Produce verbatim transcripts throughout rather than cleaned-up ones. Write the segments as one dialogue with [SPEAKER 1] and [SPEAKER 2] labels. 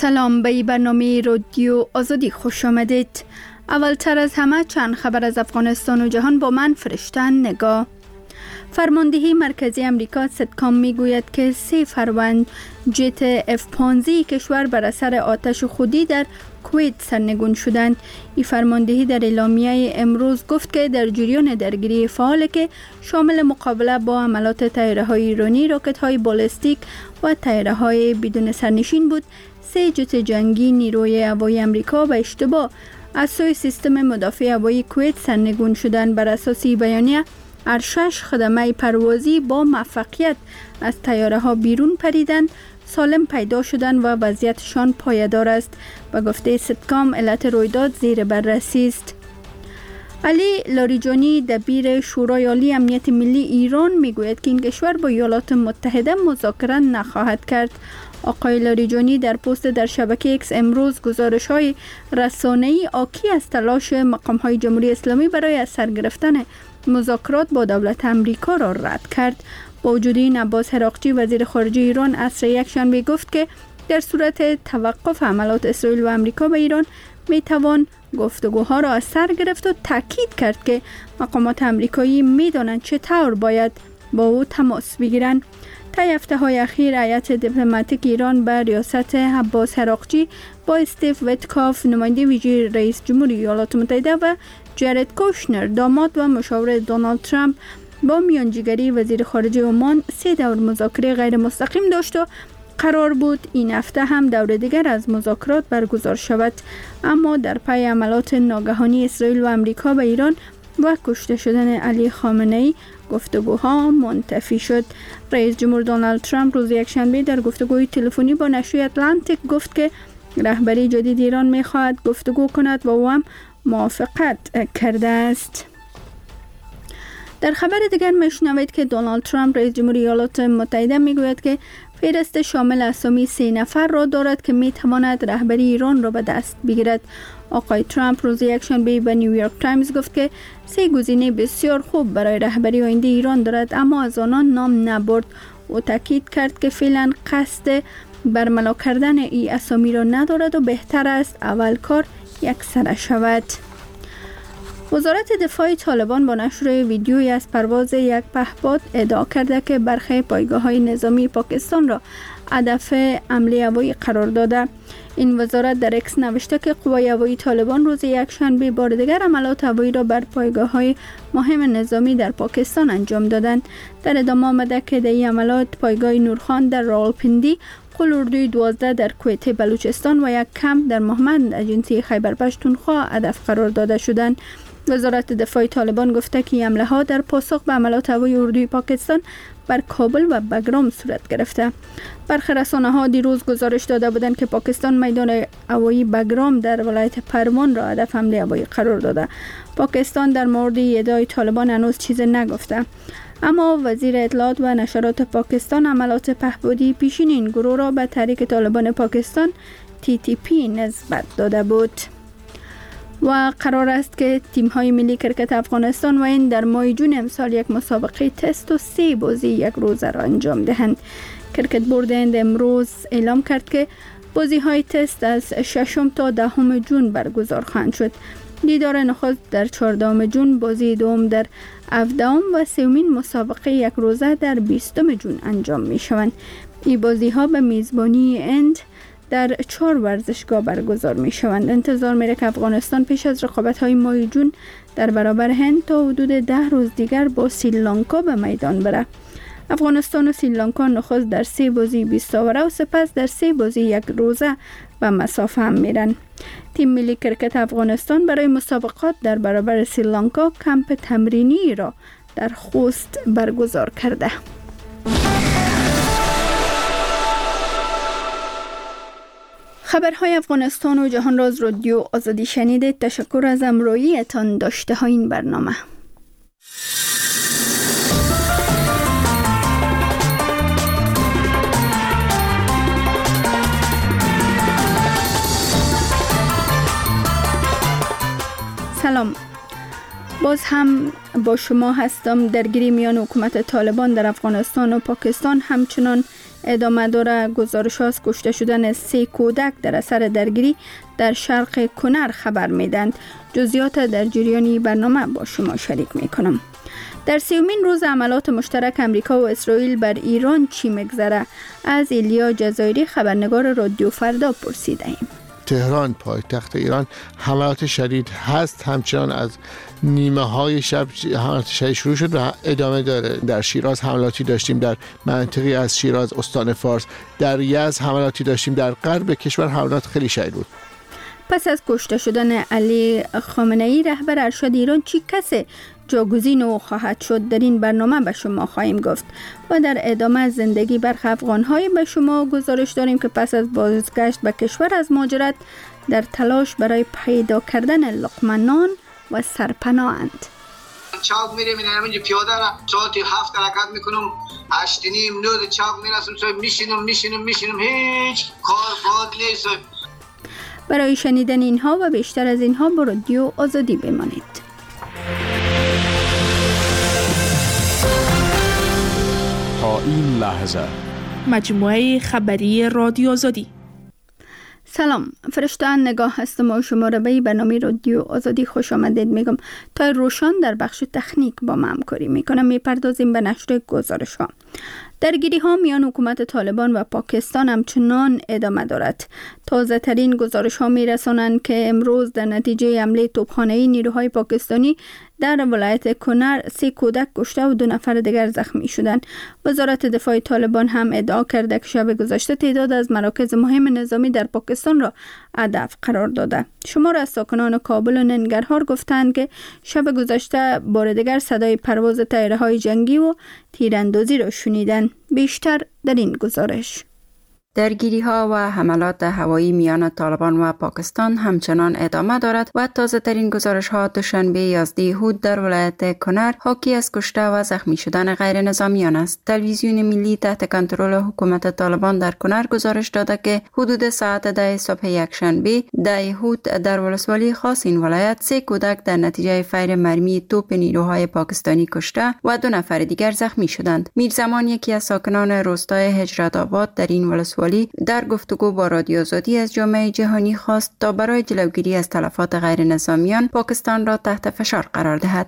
[SPEAKER 1] سلام، به برنامه رادیو آزادی خوش آمدید. اولتر از همه چند خبر از افغانستان و جهان با من فرشتن نگاه. فرماندهی مرکزی امریکا ستکام می گوید که سه فروند جت اف پانزده کشور بر اثر آتش خودی در کویت سرنگون شدند. این فرماندهی در اعلامیه امروز گفت که در جریان درگیری فعال که شامل مقابله با عملات طیاره‌های ایرانی، راکت‌های بالستیک و طیاره‌های بدون سرنشین بود، سه جت جنگی نیروی هوایی امریکا به اشتباه از سوی سیستم مدافع هوایی کویت سرنگون شدند. بر اساس بیانیه هر شش خدمه پروازی با موفقیت از طیاره ها بیرون پریدند، سالم پیدا شدند و وضعیتشان پایدار است. به گفته ستکام علت رویداد زیر بررسی است. علی لاریجانی دبیر شورای عالی امنیت ملی ایران میگوید که این کشور با ایالات متحده مذاکره نخواهد کرد. آقای لاریجانی در پست در شبکه ایکس امروز گزارش‌های رسانه‌ای حاکی از تلاش مقام‌های جمهوری اسلامی برای از سر گرفتن مذاکرات با دولت امریکا را رد کرد. با وجود این، عباس عراقچی وزیر خارجه ایران عصر یکشنبه گفت که در صورت توقف حملات اسرائیل و امریکا به ایران میتوان گفتگوها را از سر گرفت و تاکید کرد که مقامات امریکایی میدانند چطور باید با او تماس بگیرند. طی هفته‌های اخیر هیئت دیپلماتیک ایران به ریاست عباس عراقچی با استیو ویتکاف نماینده ویژه رئیس جمهوری ایالات متحده و جارد کوشنر داماد و مشاور دونالد ترامپ با میانجیگری وزیر خارجه عمان سه دور مذاکره غیر مستقیم داشت و قرار بود این هفته هم دور دیگر از مذاکرات برگزار شود، اما در پی حملات ناگهانی اسرائیل و امریکا به ایران و کشته شدن علی خامنه‌ای گفتگوها منتفی شد. رئیس جمهور دونالد ترامپ روز یکشنبه در گفتگوی تلفنی با نشریه اتلانتیک گفت که رهبری جدید ایران می‌خواهد گفتگو کند و او هم موافقت کرده است. در خبر دیگر میشنوید که دونالد ترامپ رئیس جمهوری ایالات متحده میگوید که فهرست شامل اسامی سه نفر را دارد که میتواند رهبری ایران را به دست بگیرد. آقای ترامپ روز یکشنبه به نیویورک تایمز گفت که سه گزینه بسیار خوب برای رهبری آینده ایران دارد، اما از آنان نام نبرد. او تاکید کرد که فعلا قصد برملا کردن این اسامی را ندارد و بهتر است اول کار یکسره شود. وزارت دفاع طالبان با نشر ویدیویی از پرواز یک پهپاد ادعا کرده که برخی پایگاه‌های نظامی پاکستان را هدف حمله هوایی قرار داده. این وزارت در اکس نوشته که قوای هوایی طالبان روز یکشنبه بار دیگر حملات هوایی را بر پایگاه‌های مهم نظامی در پاکستان انجام دادند. در ادامه آمده که در این حملات پایگاه نورخان در راولپنڈی، قل اردوی دوازده در کویت بلوچستان و یک کمپ در محمد اجنسی خیبر پختونخوا هدف قرار داده شدند. وزارت دفاع طالبان گفته که این حمله ها در پاسخ به حملات هوایی اردوی پاکستان بر کابل و بگرام صورت گرفته. برخی رسانه ها دیروز گزارش داده بودند که پاکستان میدان هوایی بگرام در ولایت پروان را هدف حمله هوایی قرار داده. پاکستان در مورد ادعای طالبان هنوز چیزی نگفته، اما وزیر اطلاعات و نشرات پاکستان عملات پهپادی پیشین این گروه را به تحریک طالبان پاکستان تی تی پی نسبت داده بود. و قرار است که تیم‌های ملی کرکت افغانستان و این در ماه جون امسال یک مسابقه تست و سه بازی یک روزه را انجام دهند. کرکت بورد هند امروز اعلام کرد که بازی‌های تست از ششم تا دهم جون برگزار خواهند شد. دیدار نخست در چهاردهم جون، بازی دوم در هفدهم و سومین مسابقه یک روزه در بیستم جون انجام می‌شوند. این بازی‌ها به میزبانی هند در چهار ورزشگاه برگزار می شوند. انتظار میره که افغانستان پیش از رقابت های ماه جون در برابر هند تا حدود ده روز دیگر با سریلانکا به میدان بره. افغانستان و سریلانکا نخست در سه بازی بیست اوره و سپس در سه بازی یک روزه به مسافه هم میرن. تیم ملی کرکت افغانستان برای مسابقات در برابر سریلانکا کمپ تمرینی را در خوست برگزار کرده. خبرهای افغانستان و جهان را از رادیو آزادی شنیدید. تشکر از همراهیتان داشته های این برنامه. سلام. باز هم با شما هستم. درگیری میان حکومت طالبان در افغانستان و پاکستان همچنان ادامه داره. گزارش از کشته شدن سه کودک در اثر درگیری در شرق کنر خبر میدند. جزئیات در جریان برنامه با شما شریک میکنم. در سیومین روز عملات مشترک امریکا و اسرائیل بر ایران چی میگذره؟ از ایلیا جزایری خبرنگار رادیو فردا پرسیده ایم.
[SPEAKER 2] تهران پایتخت ایران حملات شدید هست، همچنان از نیمه های شب حملات شدید شروع شد و ادامه داره. در شیراز حملاتی داشتیم، در منطقی از شیراز استان فارس، در یزد حملاتی داشتیم، در غرب کشور حملات خیلی شدید بود.
[SPEAKER 1] پس از کشته شدن علی خامنه ای رهبر ارشد ایران چی کسی جاگزین او خواهد شد؟ در این برنامه به شما خواهیم گفت و در ادامه زندگی برخی افغان‌های به شما گزارش داریم که پس از بازگشت به کشور از مهاجرت در تلاش برای پیدا کردن لقمه نان و سرپناهند.
[SPEAKER 3] چاق میریم این همینجا پیاده را ساعتی هفت حرکت میکنم، هشت نیم نود چاق میرسم، سوی میشینم میشینم میشینم هیچ کار باد نیست.
[SPEAKER 1] برای شنیدن اینها و بیشتر از اینها با رادیو آزادی بمانید.
[SPEAKER 4] تا این لحظه
[SPEAKER 5] مجموعه خبری رادیو آزادی.
[SPEAKER 1] سلام، فرشته نگاه هستم و شما را به برنامه رادیو آزادی خوش آمدید میگم. تا روشان در بخش تکنیک با ما همکاری میکنم. میپردازیم به نشر گزارش ها. درگیری ها میان حکومت طالبان و پاکستان همچنان ادامه دارد. تازه ترین گزارش ها می رسانند که امروز در نتیجه حمله توپخانه‌ای نیروهای پاکستانی در ولایت کنر سه کودک کشته و دو نفر دیگر زخمی شدند. وزارت دفاع طالبان هم ادعا کرده که شب گذشته تعداد از مراکز مهم نظامی در پاکستان را هدف قرار داده. شمار از ساکنان کابل و ننگرهار گفتند که شب گذشته بار دیگر صدای پرواز طیاره‌های جنگی و تیراندازی را شنیدند. بیشتر در این گزارش.
[SPEAKER 6] درگیری ها و حملات هوایی میان طالبان و پاکستان همچنان ادامه دارد و تازه ترین گزارش ها دوشنبه یازده هود در ولایت کنر حاکی از کشته و زخمی شدن غیر نظامیان است. تلویزیون ملی تحت کنترل حکومت طالبان در کنر گزارش داده که حدود ساعت ده صبح یکشنبه ده هود در ولسوالی خاص این ولایت سه کودک در نتیجه فیر مرمی توپ نیروهای پاکستانی کشته و دو نفر دیگر زخمی شدند. میرزمان یکی از ساکنان روستای هجرت آباد در این ولسوالی در گفتگو با رادیو آزادی از جامعه جهانی خواست تا برای جلوگیری از تلفات غیر نظامیان پاکستان را تحت فشار قرار دهد.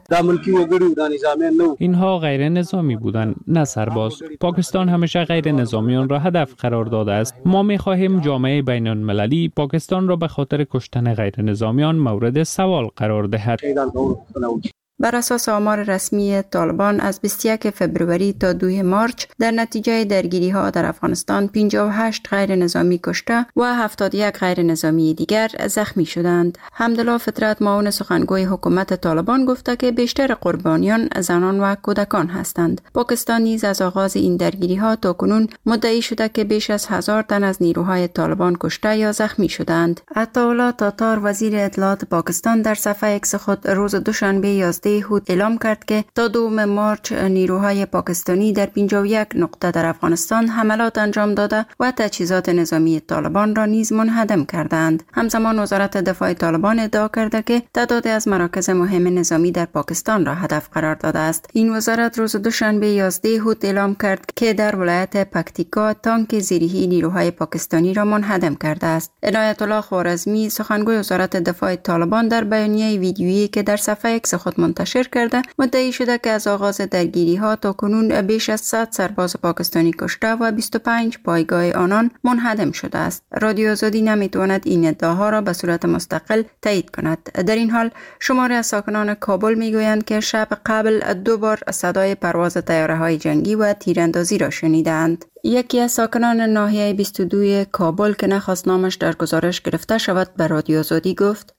[SPEAKER 7] اینها غیر نظامی بودند، نه سرباز. پاکستان همیشه غیر نظامیان را هدف قرار داده است. ما می‌خواهیم جامعه بین المللی پاکستان را به خاطر کشتن غیر نظامیان مورد سوال قرار دهد.
[SPEAKER 6] بر اساس آمار رسمی طالبان از بیست و یک فوریه تا دو مارچ در نتیجه درگیری ها در افغانستان پنجاه و هشت غیر نظامی کشته و هفتاد و یک غیر نظامی دیگر زخمی شدند. حمدالله فطرت معاون سخنگوی حکومت طالبان گفته که بیشتر قربانیان زنان و کودکان هستند. پاکستان نیز از آغاز این درگیری ها تا کنون مدعی شده که بیش از هزار تن از نیروهای طالبان کشته یا زخمی شدند. عطاالله تاتار وزیر اطلاعات پاکستان در صفحه ایکس خود روز دوشنبه یازده هود اعلام کرد که تا دوم مارچ نیروهای پاکستانی در پنجاه و یک نقطه در افغانستان حملات انجام داده و تجهیزات نظامی طالبان را نیز منهدم کردند. همزمان وزارت دفاع طالبان ادعا کرده که تعدادی از مراکز مهم نظامی در پاکستان را هدف قرار داده است. این وزارت روز دوشنبه یازده هود اعلام کرد که در ولایت پکتیکا تانک زیرهی نیروهای پاکستانی را منهدم کرده است. عنایت الله خوارزمی سخنگوی وزارت دفاع طالبان در بیانیه ویدیویی که در صفحه ایکس خود منتشر کرده مدعی شده که از آغاز درگیری ها تا کنون بیش از صد سرباز پاکستانی کشته و بیست و پنج پایگاه آنان منهدم شده است. رادیو آزادی نمیتواند این ادعاها را به صورت مستقل تایید کند. در این حال شماری از ساکنان کابل میگویند که شب قبل دو بار صدای پرواز طیاره‌های جنگی و تیراندازی را شنیدند. یکی از ساکنان ناحیه بیست و دو کابل که نخواست نامش در گزارش گرفته شود به رادیو آزادی گفت: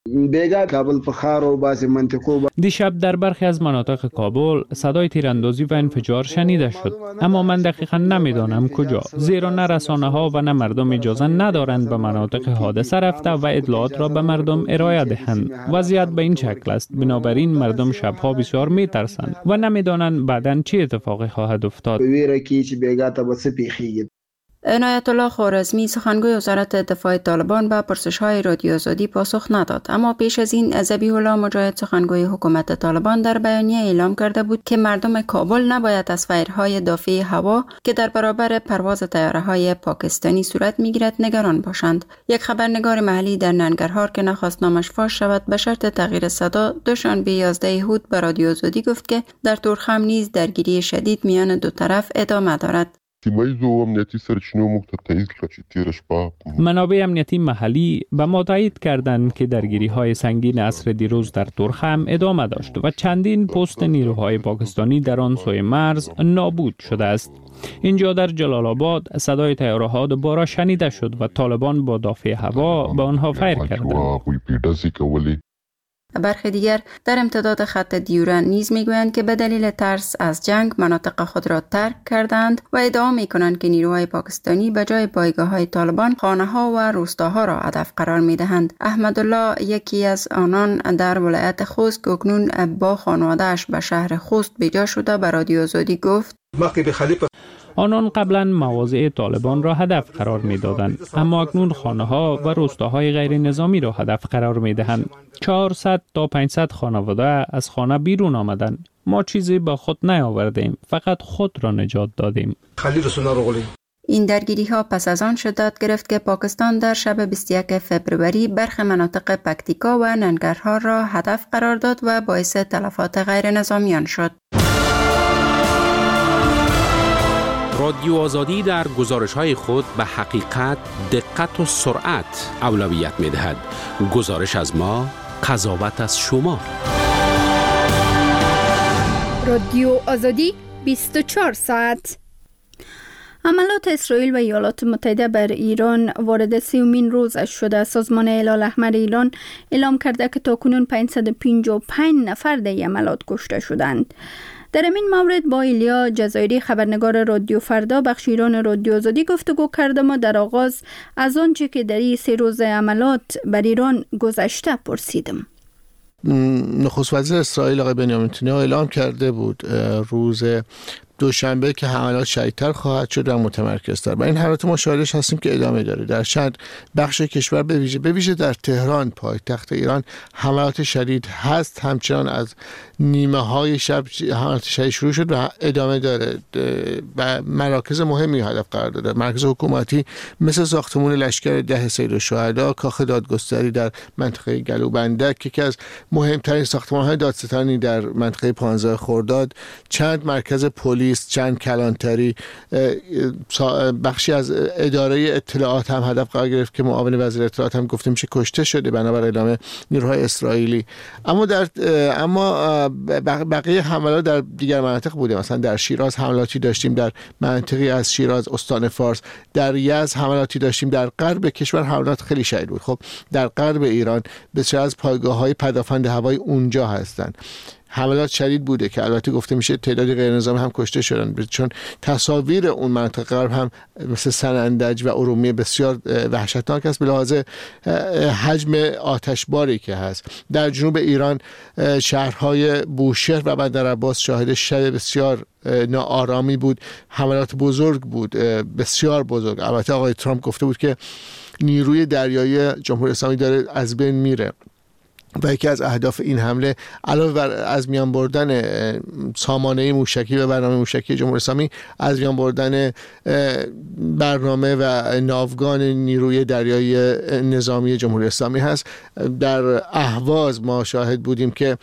[SPEAKER 7] دیشب در برخی از مناطق کابل صدای تیراندازی و انفجار شنیده شد، اما من دقیقا نمیدانم کجا، زیرا نه رسانه ها و نه مردم اجازه ندارند به مناطق حادثه رفته و اطلاعات را به مردم ارائه دهند. وضعیت به این شکل است، بنابراین مردم شبها بسیار میترسند و نمیدانند بعداً چه اتفاقی خواهد افتاد.
[SPEAKER 6] عنایت الله خوارزمی سخنگوی وزارت دفاع طالبان به پرسش‌های رادیو آزادی پاسخ نداد، اما پیش از این ذبیح الله مجاهد سخنگوی حکومت طالبان در بیانیه اعلام کرده بود که مردم کابل نباید از فایرهای دافع هوا که در برابر پرواز طیاره‌های پاکستانی صورت می‌گیرد نگران باشند. یک خبرنگار محلی در ننگرهار که نخواست نامش فاش شود به شرط تغییر صدا دوشنبه یازده هود به رادیو آزادی گفت که در تورخم نیز درگیری شدید میان دو طرف ادامه دارد.
[SPEAKER 7] منابع امنیتی محلی به ما تایید کردند که درگیری های سنگین عصر دیروز در تورخم ادامه داشت و چندین پست نیروهای پاکستانی در آن سوی مرز نابود شده است. اینجا در جلال آباد صدای طیاره‌ها دوباره شنیده شد و طالبان با دافع هوا به آنها فیر کردند.
[SPEAKER 6] برخی دیگر در امتداد خط دیورن نیز میگویند که به دلیل ترس از جنگ مناطق خود را ترک کردند و ادعا میکنند که نیروهای پاکستانی به جای پایگاه‌های طالبان خانه‌ها و روستاها را هدف قرار میدهند. احمدالله یکی از آنان در ولایت خوست که اکنون با خانواده‌اش به شهر خوست بیجا شده به رادیو آزادی گفت:
[SPEAKER 7] آنان قبلا مواضع طالبان را هدف قرار می دادند، اما اکنون خانه ها و روستاهای غیر نظامی را هدف قرار می دهند. چهارصد تا پانصد خانواده از خانه بیرون آمدند. ما چیزی با خود نیاوردیم، فقط خود را نجات دادیم.
[SPEAKER 6] این درگیری ها پس از آن شدت گرفت که پاکستان در شب بیست و یکم فوریه برخی مناطق پکتیکا و ننگرهار را هدف قرار داد و باعث تلفات غیر نظامیان شد.
[SPEAKER 8] رادیو آزادی در گزارش‌های خود به حقیقت، دقت و سرعت اولویت می‌دهد. گزارش از ما، قضاوت از شما.
[SPEAKER 1] رادیو آزادی بیست و چهار ساعت. عملات اسرائیل و ایالات متحده بر ایران وارد سیومین روزش شده. سازمان هلال احمر ایران اعلام کرده که تاکنون پانصد و پنجاه و پنج نفر در این عملات کشته شدند. در این مورد با ایلیا جزایری خبرنگار رادیو فردا بخش ایران رادیو آزادی گفتگو کردم و در آغاز از آنچه که در این سه روز عملات بر ایران گذشته پرسیدم.
[SPEAKER 2] نخست وزیر اسرائیل آقای بنیامین نتانیاهو اعلام کرده بود روز دوشنبه که حملات شدیدتر خواهد شد و متمرکزتر. با این حالات ما شاهدش هستیم که ادامه داره. در چند بخش کشور به ویژه به ویژه در تهران پایتخت ایران حملات شدید هست. همچنان از نیمه های شب حملات شدید شروع شد و ادامه داره و مراکز مهمی هدف قرار داده. مرکز حکومتی مثل ساختمان لشکر ده سید الشهدا، کاخ دادگستری در منطقه گلوبندک که یکی از مهمترین ساختمان‌های دادستانی در منطقه پانزده خرداد، چند مرکز پلیس، چند کلانتری، بخشی از اداره اطلاعات هم هدف قرار گرفت که معاون وزیر اطلاعات هم گفته میشه کشته شده بنابر اعلام نیروهای اسرائیلی. اما در اما بقیه حملات در دیگر مناطق بوده. مثلا در شیراز حملاتی داشتیم، در منطقی از شیراز استان فارس، در یزد حملاتی داشتیم، در غرب کشور حملات خیلی شدید بود. خب در غرب ایران بسیار از پایگاه‌های پدافند هوایی اونجا هستند. حملات شدید بوده که البته گفته میشه تعدادی غیر نظامی هم کشته شدن، چون تصاویر اون منطقه غرب هم مثل سنندج و ارومیه بسیار وحشتناک است به لحاظ حجم آتشباری که هست. در جنوب ایران شهرهای بوشهر و بندرعباس شاهد شب بسیار ناآرامی بود. حملات بزرگ بود، بسیار بزرگ. البته آقای ترامپ گفته بود که نیروی دریایی جمهوری اسلامی داره از بین میره و یکی از اهداف این حمله علاوه بر از میان بردن سامانه موشکی و برنامه موشکی جمهوری اسلامی، از میان بردن برنامه و ناوگان نیروی دریایی نظامی جمهوری اسلامی هست. در اهواز ما شاهد بودیم که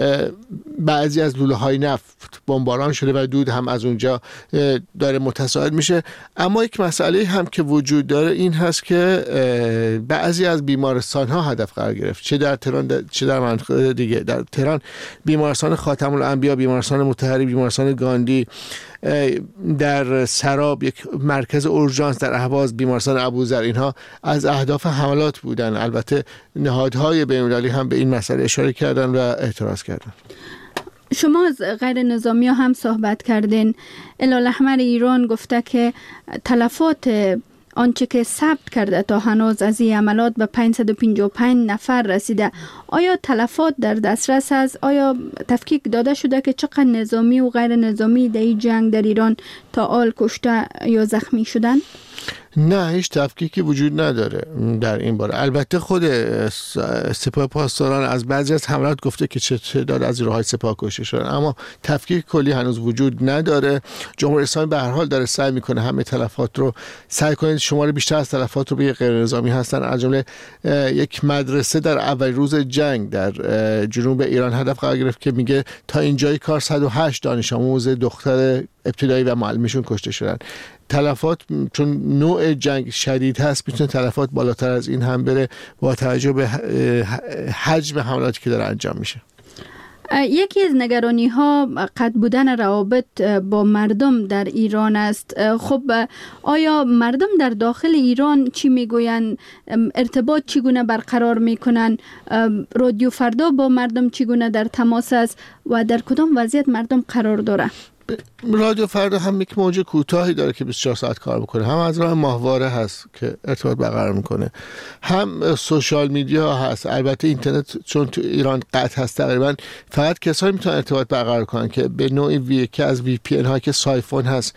[SPEAKER 2] بعضی از لوله‌های نفت بمباران شده و دود هم از اونجا داره متصاعد میشه. اما یک مسئله هم که وجود داره این هست که بعضی از بیمارستان‌ها هدف قرار گرفت، چه در تهران چه در منطقه دیگه. در تهران بیمارستان خاتم الانبیا، بیمارستان مطهری، بیمارستان گاندی، در سراب یک مرکز اورژانس، در اهواز بیمارستان ابوذر، اینها از اهداف حملات بودن. البته نهادهای بین‌المللی هم به این مسئله اشاره کردن و اعتراض کردن.
[SPEAKER 1] شما از غیر نظامی هم صحبت کردین. هلال احمر ایران گفته که تلفات آنچه که ثبت کرده تا هنوز از این عملات به پانصد و پنجاه و پنج نفر رسیده. آیا تلفات در دسترس است؟ آیا تفکیک داده شده که چقدر نظامی و غیر نظامی در این جنگ در ایران تا آل کشته یا زخمی شدن؟
[SPEAKER 2] نه، هیچ تفکیکی وجود نداره در این باره. البته خود سپاه پاسداران از بعضی از حملات گفته که چه تعداد از نیروهای سپاه کشته شدن، اما تفکیک کلی هنوز وجود نداره. جمهوری اسلامی به هر حال داره سعی میکنه همه تلفات رو سعی کنه شمار بیشتر از تلفات رو به غیر نظامی هستن. از جمله یک مدرسه در اول روز جنگ در جنوب ایران هدف قرار گرفت که میگه تا اینجای کار صد و هشت دانش آموز دختر ابتدایی و معلمشون کشته شدن. تلفات چون نوع جنگ شدید هست میتونه تلفات بالاتر از این هم بره با توجه به حجم حملاتی که داره انجام میشه.
[SPEAKER 1] یکی از نگرانی ها قطع بودن روابط با مردم در ایران است. خب آیا مردم در داخل ایران چی میگوین؟ ارتباط چگونه برقرار میکنن؟ رادیو فردا با مردم چگونه در تماس است و در کدام وضعیت مردم قرار داره؟
[SPEAKER 2] رادیو فردا هم یک موج کوتاهی داره که بیست و چهار ساعت کار میکنه، هم از راه ماهواره هست که ارتباط برقرار میکنه، هم سوشال میدیا هست. البته اینترنت چون تو ایران قطع هست تقریبا فقط کسایی میتونن ارتباط برقرار کنن که به نوعی وی که از وی پی ان ها که سایفون هست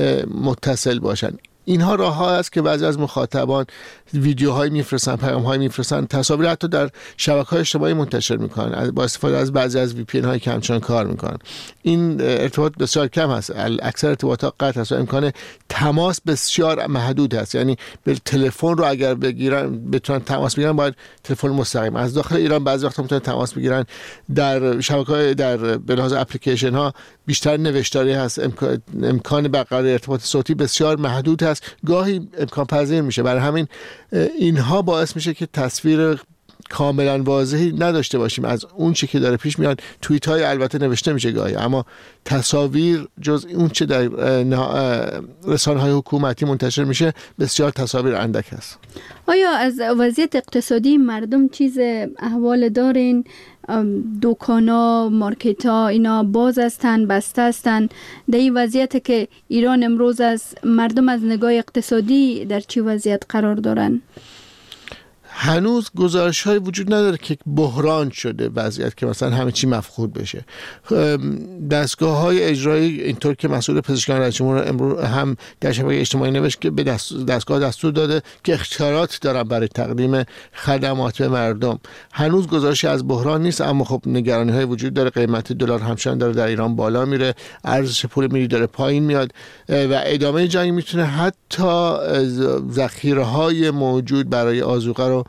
[SPEAKER 2] متصل باشن. اینها راه ها است که بعضی از مخاطبان ویدیوهای میفرستن، پیام‌های میفرستن، تصاویر حتی در شبکه‌های اجتماعی منتشر میکنن با استفاده از بعضی از وی پی ان هایی که همچنان کار میکنن. این ارتباط بسیار کم هست، اکثر ارتباطات قطع هست و امکان تماس بسیار محدود هست. یعنی به تلفن رو اگر بگیرن بتونن تماس بگیرن باید تلفن مستقیم. از داخل ایران بعضی وقتا میتونن تماس بگیرن در شبکه‌های در به لحاظ اپلیکیشن ها بیشتر نوشتاری هست، امکان امکان برقراری ارتباط صوتی بسیار محدود هست، گاهی امکان پذیر میشه. برای همین اینها باعث میشه که تصویر کاملا واضحی نداشته باشیم از اون چی که داره پیش میاد. توییت های البته نوشته میشه گاهی، اما تصاویر جز اون چه در رسانه های حکومتی منتشر میشه بسیار تصاویر اندک هست.
[SPEAKER 1] آیا از وضعیت اقتصادی مردم چیز احوال دارین؟ دوکانا، مارکتا اینا باز هستن، بسته هستن؟ در این وضعیت که ایران امروز از مردم از نگاه اقتصادی در چی وضعیت قرار دارن؟
[SPEAKER 2] هنوز گزارش های وجود نداره که بحران شده وضعیت که مثلا همه چی مفقود بشه. دستگاه های اجرایی اینطور که مسئول پزشکان رئیس جمهور امروز هم در شبکه اجتماعی نوشت که به دستگاه دستور داده که اختیارات دارن برای تقدیم خدمات به مردم. هنوز گزارشی از بحران نیست، اما خب نگرانی های وجود داره. قیمت دلار همچنان داره در ایران بالا میره، ارزش پول ملی داره پایین میاد و ادامه جنگ میتونه حتی ذخیره های موجود برای آذوقه رو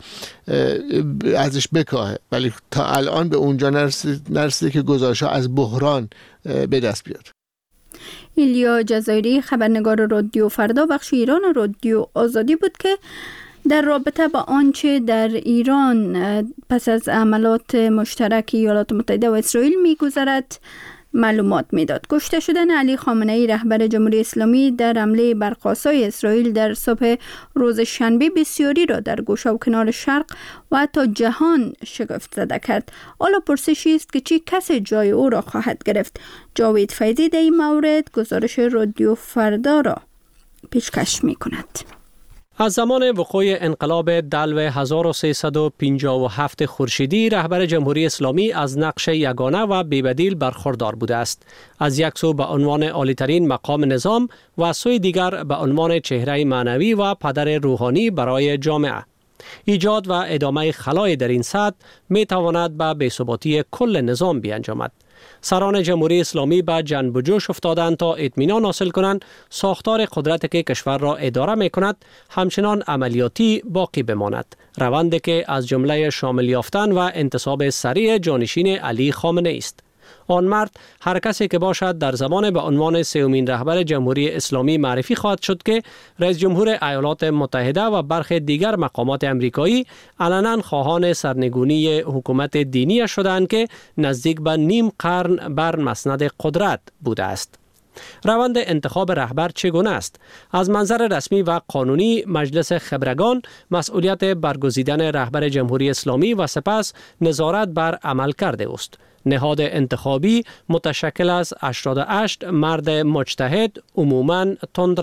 [SPEAKER 2] ازش بکاهه، ولی تا الان به اونجا نرسیده که گزارش‌ها از بحران به دست بیاد.
[SPEAKER 1] ایلیا جزایری، خبرنگار رادیو فردا بخش ایران رادیو آزادی بود که در رابطه با آنچه در ایران پس از عملات مشترک ایالات متحده و اسرائیل می‌گذرد معلومات میداد. کشته شدن علی خامنه ای رهبر جمهوری اسلامی در حمله بر قاصای اسرائیل در صبح روز شنبه بسیاری را در گوشه و کنار شرق و حتی جهان شگفت زده کرد. حالا پرسشی است که چی کسی جای او را خواهد گرفت؟ جاوید فیضی در این مورد گزارش رادیو فردا را پیشکش می کند.
[SPEAKER 9] از زمان وقوع انقلاب دلو هزار و سیصد و پنجاه و هفت خورشیدی رهبر جمهوری اسلامی از نقش یگانه و بی‌بدیل برخوردار بوده است. از یک سو به عنوان عالی‌ترین مقام نظام و از سوی دیگر به عنوان چهره معنوی و پدر روحانی برای جامعه. ایجاد و ادامه خلای در این سطح می تواند به بی‌ثباتی کل نظام بیانجامد. سران جمهوری اسلامی به جنب و جوش افتادند تا اطمینان حاصل کنند ساختار قدرت که کشور را اداره می کند همچنان عملیاتی باقی بماند. روندی که از جمله شامل یافتن و انتصاب سریع جانشین علی خامنه ای است. آن مرد هر کسی که باشد در زمان به عنوان سومین رهبر جمهوری اسلامی معرفی خواهد شد که رئیس جمهور ایالات متحده و برخی دیگر مقامات امریکایی علنا خواهان سرنگونی حکومت دینی شدند که نزدیک به نیم قرن بر مسند قدرت بوده است. روند انتخاب رهبر چگونه است؟ از منظر رسمی و قانونی مجلس خبرگان مسئولیت برگزیدن رهبر جمهوری اسلامی و سپس نظارت بر عمل کرده است. نهاد انتخابی متشکل از هشتاد و هشت مرد مجتهد عموماً تندرو.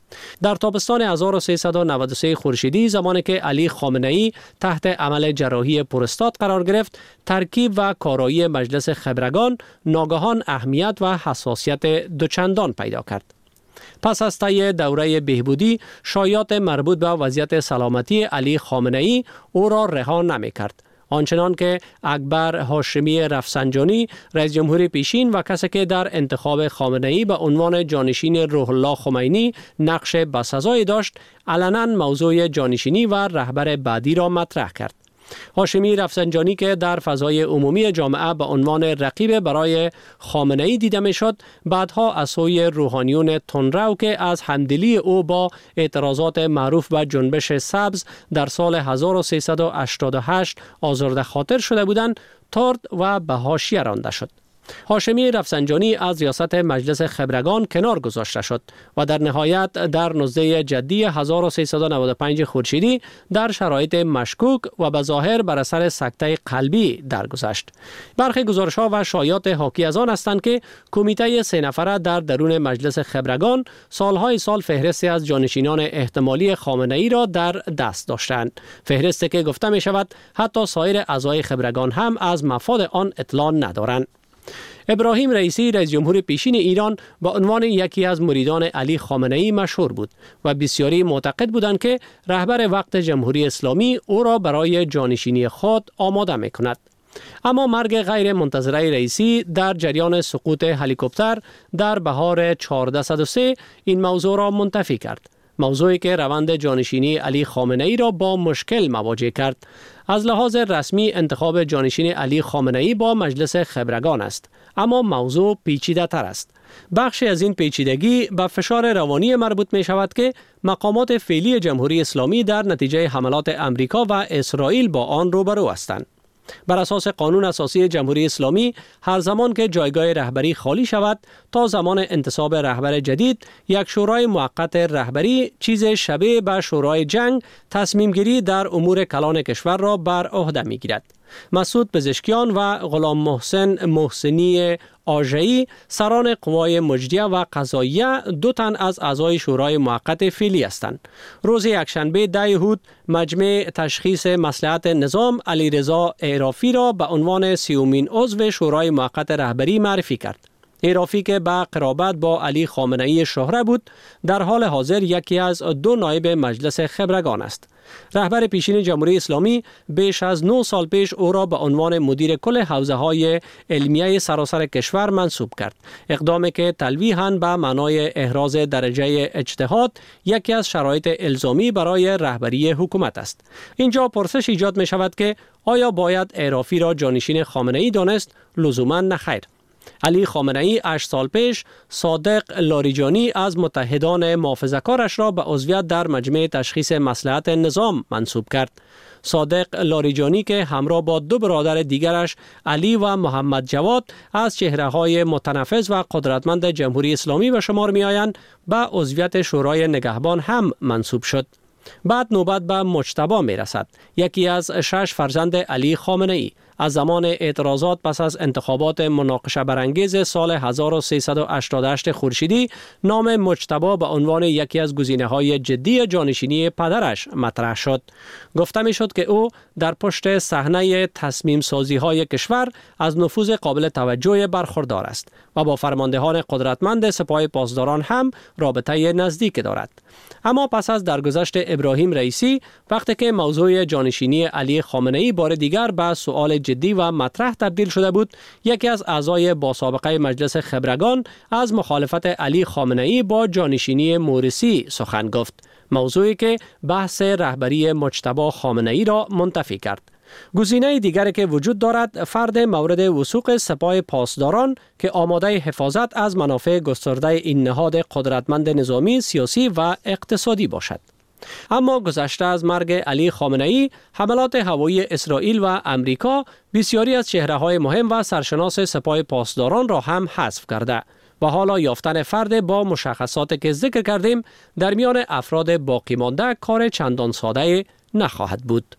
[SPEAKER 9] در تابستان هزار و سیصد و نود و سه خورشیدی، زمانی که علی خامنه ای تحت عمل جراحی پروستات قرار گرفت، ترکیب و کارایی مجلس خبرگان ناگهان اهمیت و حساسیت دوچندان پیدا کرد. پس از طی دوره بهبودی، شایعات مربوط به وضعیت سلامتی علی خامنه ای او را رها نمی کرد. آنچنان که اکبر هاشمی رفسنجانی، رئیس جمهور پیشین و کسی که در انتخاب خامنه ای به عنوان جانشین روح الله خمینی نقش بسزایی داشت، علنا موضوع جانشینی و رهبر بعدی را مطرح کرد. هاشمی رفسنجانی که در فضای عمومی جامعه به عنوان رقیب برای خامنه ای دیده می شد، بعدها از سوی روحانیون تندرو که از همدلی او با اعتراضات معروف به جنبش سبز در سال هزار و سیصد و هشتاد و هشت آزرده خاطر شده بودند، طرد و به حاشیه رانده شد. هاشمی رفسنجانی از ریاست مجلس خبرگان کنار گذاشته شد و در نهایت در نوزده جدی هزار و سیصد و نود و پنج خورشیدی در شرایط مشکوک و به ظاهر بر اثر سکته قلبی درگذشت. برخی گزارش‌ها و شایعات حاکی از آن هستند که کمیته سه نفره در درون مجلس خبرگان سالهای سال فهرستی از جانشینان احتمالی خامنه ای را در دست داشتند. فهرستی که گفته می شود حتی سایر اعضای خبرگان هم از مفاد آن اطلاع ندارند. ابراهیم رئیسی، رئیس جمهور پیشین ایران، با عنوان یکی از مریدان علی خامنه ای مشهور بود و بسیاری معتقد بودند که رهبر وقت جمهوری اسلامی او را برای جانشینی خود آماده می کند. اما مرگ غیر منتظره رئیسی در جریان سقوط هلیکوپتر در بهار چهارصد و سه این موضوع را منتفی کرد. موضوعی که روند جانشینی علی خامنه ای را با مشکل مواجه کرد. از لحاظ رسمی انتخاب جانشین علی خامنه ای با مجلس خبرگان است، اما موضوع پیچیده تر است. بخشی از این پیچیدگی به فشار روانی مربوط می شود که مقامات فعلی جمهوری اسلامی در نتیجه حملات امریکا و اسرائیل با آن روبرو هستند. بر اساس قانون اساسی جمهوری اسلامی، هر زمان که جایگاه رهبری خالی شود تا زمان انتصاب رهبر جدید، یک شورای موقت رهبری چیز شبیه به شورای جنگ تصمیم گیری در امور کلان کشور را بر عهده می گیرد. مسعود پزشکیان و غلام محسن محسنی آژه‌ای، سران قوای مجریه و قضاییه، دو تن از اعضای شورای موقت فعلی هستند. روز یکشنبه ده یهود مجمع تشخیص مصلحت نظام علیرضا اعرافی را به عنوان سیومین عضو شورای موقت رهبری معرفی کرد. اعرافی که به قرابت با علی خامنه ای شهره بود، در حال حاضر یکی از دو نایب مجلس خبرگان است. رهبر پیشین جمهوری اسلامی بیش از نه سال پیش او را به عنوان مدیر کل حوزه های علمیه سراسر کشور منصوب کرد. اقدامی که تلویحاً به معنای احراز درجه اجتهاد یکی از شرایط الزامی برای رهبری حکومت است. اینجا پرسش ایجاد می شود که آیا باید اعرافی را جانشین خامنه ای دانست؟ لزوما نخیر. علی خامنه ای هشت سال پیش صادق لاریجانی از متحدان محافظه‌کارش را به عضویت در مجمع تشخیص مصلحت نظام منصوب کرد. صادق لاریجانی که همراه با دو برادر دیگرش علی و محمد جواد از چهره‌های متنفذ و قدرتمند جمهوری اسلامی به شمار می‌آیند، به عضویت شورای نگهبان هم منصوب شد. بعد نوبت به مجتبی می رسد، یکی از شش فرزند علی خامنه ای. از زمان اعتراضات پس از انتخابات مناقشه برانگیز سال هزار و سیصد و هشتاد و هشت خورشیدی، نام مجتبی به عنوان یکی از گزینه‌های جدی جانشینی پدرش مطرح شد. گفته می شد که او در پشت صحنه تصمیم سازی های کشور از نفوذ قابل توجه برخوردار است و با فرماندهان قدرتمند سپاه پاسداران هم رابطه نزدیک دارد. اما پس از درگذشت ابراهیم رئیسی، وقتی که موضوع جانشینی علی خامنه ای بار دیگر به سؤال جدی و مطرح تبدیل شده بود، یکی از اعضای با سابقه مجلس خبرگان از مخالفت علی خامنه ای با جانشینی مورثی سخن گفت، موضوعی که بحث رهبری مجتبی خامنه ای را منتفی کرد. گزینه دیگری که وجود دارد فرد مورد وثوق سپاه پاسداران که آماده حفاظت از منافع گسترده این نهاد قدرتمند نظامی، سیاسی و اقتصادی باشد. اما گذشته از مرگ علی خامنه ای، حملات هوایی اسرائیل و امریکا بسیاری از چهره‌های مهم و سرشناس سپاه پاسداران را هم حذف کرده و حالا یافتن فرد با مشخصاتی که ذکر کردیم در میان افراد باقی مانده کار چندان ساده نخواهد بود.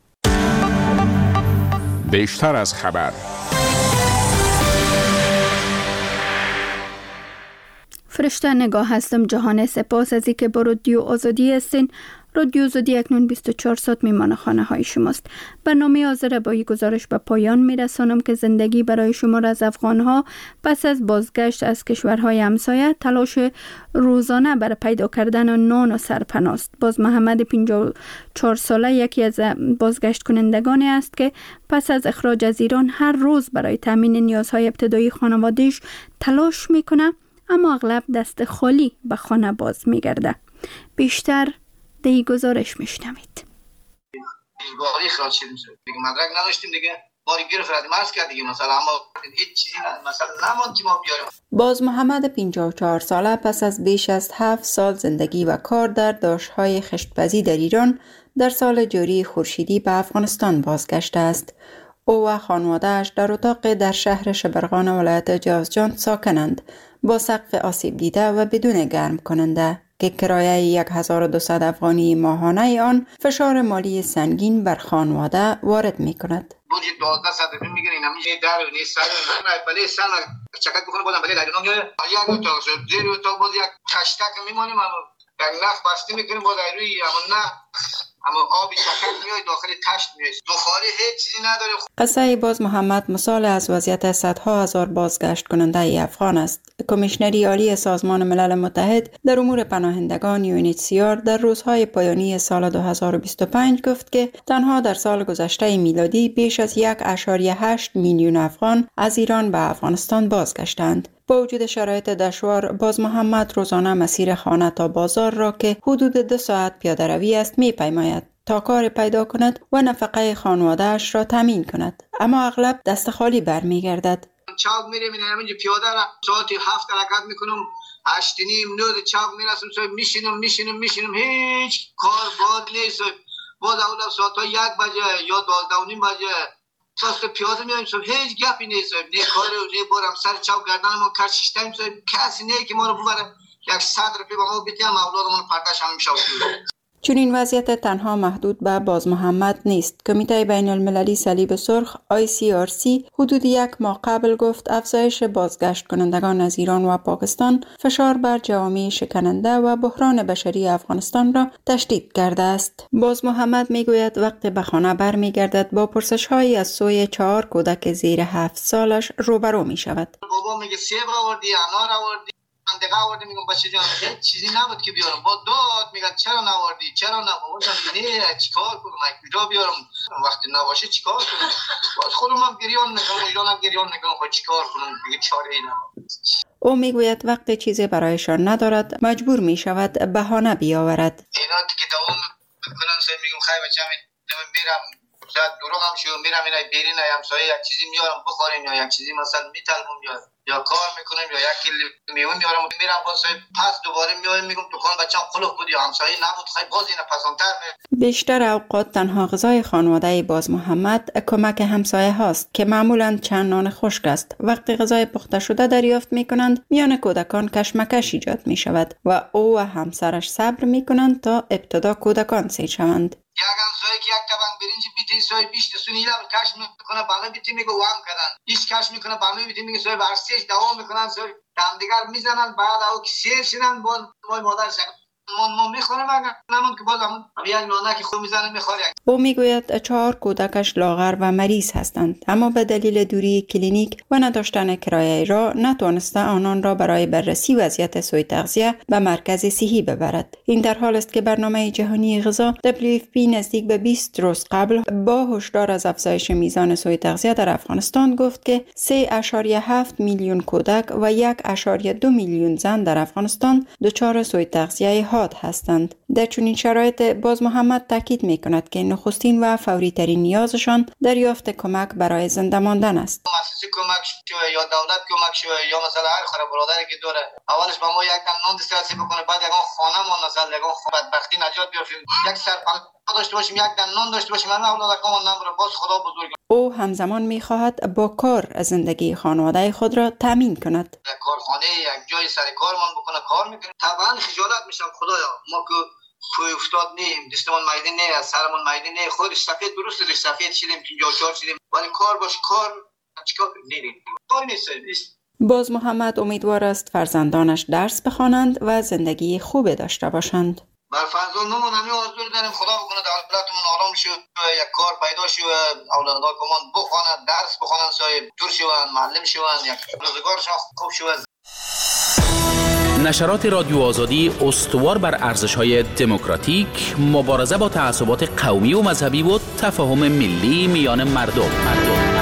[SPEAKER 4] بیشتر از خبر.
[SPEAKER 1] فرشته نگاه هستم. جهان سپاس از اینکه با رادیو آزادی هستین. رادیو آزادی اکنون بیست و چهار ساعت میمان خانه های شماست. برنامه حاضر با این گزارش به پایان میرسانم که زندگی برای شمار از افغانها پس از بازگشت از کشورهای همسایه تلاش روزانه برای پیدا کردن نان و سرپناه است. باز محمد پنجاه و چهار ساله یکی از بازگشت کنندگانی است که پس از اخراج از ایران هر روز برای تامین نیازهای ابتدایی خانواده‌اش تلاش میکنه، اما اغلب دست خالی به خانه باز میگرده. بیشتر دی گزارش میشنوید.
[SPEAKER 3] باری اخراج شدیم دیگه، مدرک نداشتیم دیگه، باری گرفت رد مرز کرد دیگه، مثلا اما هیچ چیزی نه، مثلا نموند که ما بیاریم.
[SPEAKER 6] باز محمد پنجاه و چهار ساله پس از بیش از هفت سال زندگی و کار در داشت‌های خشتپزی در ایران در سال جاری خورشیدی به افغانستان بازگشته است. او و خانواده‌اش در اتاق در شهر شبرغان ولایت جوزجان ساکنند، با سقف آسیب دیده و بدون گرم کننده که کرایه هزار و دویست افغانی ماهانه آن فشار مالی سنگین بر خانواده وارد می کند.
[SPEAKER 3] بودی دوازده صد روپیه میگیره، اینا میشه در و نیست سر نه بله سر چکت بکنه بازم بله لایدون میاد یک اتاق شد زیر اتاق باز یک کشتک میمونیم، اما یک نخ بسته میکنیم باز روی اما نه اما آبی چکت میاد داخل تشت میاد، بخاری هیچ چیزی نداره.
[SPEAKER 6] قصه باز محمد مثال از وضعیت صدها هزار بازگشت کننده افغان است. کمیشنری عالی سازمان ملل متحد در امور پناهندگان یو ان اچ سی آر در روزهای پایانی سال دو هزار و بیست و پنج گفت که تنها در سال گذشته میلادی بیش از یک و هشت میلیون افغان از ایران به افغانستان بازگشتند. با وجود شرایط دشوار، باز محمد روزانه مسیر خانه تا بازار را که حدود دو ساعت پیاده روی است می‌پیماید تا کار پیدا کند و نفقه خانواده‌اش را تامین کند، اما اغلب دست خالی برمیگردد.
[SPEAKER 3] چاق میرم اینم اینجا پیاده را ساعت هفت حرکت میکنم، هشت نیم نود چاق میرسم، صبح میشینم میشینم میشینم هیچ کار باد نیست. باز اول ساعت یک بجه یا دوازده و نیم بجه ساعت پیاده میایم، صبح هیچ گپی نیست، نه کار نه بارم سر چاق گردنمون کار شیشتم، صبح کسی نه که ما رو ببره یک صد روپیه با ما بدیم اولادمون پرتش هم میشه.
[SPEAKER 6] چون این وضعیت تنها محدود به باز محمد نیست. کمیته بین المللی صلیب سرخ آی سی آر سی حدود یک ماه قبل گفت افزایش بازگشت کنندگان از ایران و پاکستان فشار بر جوامع شکننده و بحران بشری افغانستان را تشدید کرده است. باز محمد میگوید وقتی به خانه برمیگردد با پرسش‌هایی از سوی چهار کودک زیر هفت سالش روبرو می شود.
[SPEAKER 3] بابا میگه سیب آوردی، انار آوردی، اندقه آوردی، میگم بچه جان هیچ چیزی نبود که بیارم، با داد میگن چرا نوردی چرا نبود، نه چیکار کنم کجا بیارم، وقتی نباشه چیکار کنم، باز خودم هم گریان میکنم ایرانم گریان میکنم، خود چیکار کنم دیگه چاره ای نبود.
[SPEAKER 6] او میگوید وقتی چیزی برایشان ندارد مجبور میشود بهانه بیاورد.
[SPEAKER 3] اینا که دوام میکنن سر میگم خیر بچه من میرم شاید دروغ هم شو میرم اینا بیرین همسایه یک چیزی میارم بخوریم یا یک چیزی مثلا میطلبم یا یا کار میکنیم یا یک کیلو میوه میارم میرم واسه پس دوباره میایم میگم دکان بچه‌م قلف بود یا همسایه نبود خیلی باز اینا پسانتر می
[SPEAKER 6] بیشتر اوقات تنها غذای خانواده باز محمد کمک همسایه هاست که معمولاً چند نان خشک است. وقتی غذای پخته شده دریافت میکنند میان کودکان کشمکش ایجاد میشود و او و همسرش صبر میکنند تا ابتدا کودکان سیر شوند.
[SPEAKER 3] یک همسایه که یک طبق برنج بیتی سوی بیست سونی لب کش میکنه بالا بیتی میگه وام کردن هیچ کش میکنه بالا بیتی میگه سوی برسیش دوام میکنن سوی همدیگر میزنن بعد او که سیر شدن باز وای مادر شد ما ما میخورم اگر نمون که باز همون یک نانه که خود میزنه میخوره.
[SPEAKER 6] او میگوید چهار کودکش لاغر و مریض هستند، اما به دلیل دوری کلینیک و نداشتن کرایه را نتوانسته آنان را برای بررسی وضعیت سوء تغذیه به مرکز صحی ببرد. این در حال است که برنامه جهانی غذا دبلیو اف پی نزدیک به بیست روز قبل با هشدار از افزایش میزان سوء تغذیه در افغانستان گفت که سه و هفت میلیون کودک و یک و دو میلیون زن در افغانستان دچار سوء تغذیه حاد هستند. در چنین شرایط باز محمد تاکید می‌کند که نخستین و فوری ترین نیازشان دریافت کمک برای زنده ماندن است.
[SPEAKER 3] مؤسسه کمک شو یا دولت کمک شو یا مثلا هر خره برادری که داره اولش با ما یک دم نان دسترسی بکنه، بعد یگان خانه ما مثلا یگان بدبختی نجات بیافیم، یک سر داشته باشیم، یک دم نان داشته باشیم، من اولادکم نمره باز خدا بزرگ.
[SPEAKER 6] او همزمان می‌خواهد با کار زندگی خانواده خود را تامین کند.
[SPEAKER 3] یک کارخانه یک جای سر کارمان بکنه کار میکنه. طبعا خجالت میشم خدایا ما که توی افتاد نیم دستمون مایده نه سرمون مایده نه خودش سفید درست است سفید شدیم پنجاه و چهار شدیم ولی کار باش کار چیکار کنیم کار نیست
[SPEAKER 6] باز محمد امیدوار است فرزندانش درس بخوانند و زندگی خوب داشته باشند.
[SPEAKER 3] بر فرزندمون همین آرزو داریم خدا بکنه دولتمون آرام شد یک کار پیدا شد اولادها کمان بخوانند درس بخوانند صاحب دور شوند معلم شوند یک روزگارشان خوب شود.
[SPEAKER 10] نشرات رادیو آزادی استوار بر ارزش‌های دموکراتیک، مبارزه با تعصبات قومی و مذهبی و تفاهم ملی میان مردم. مردم.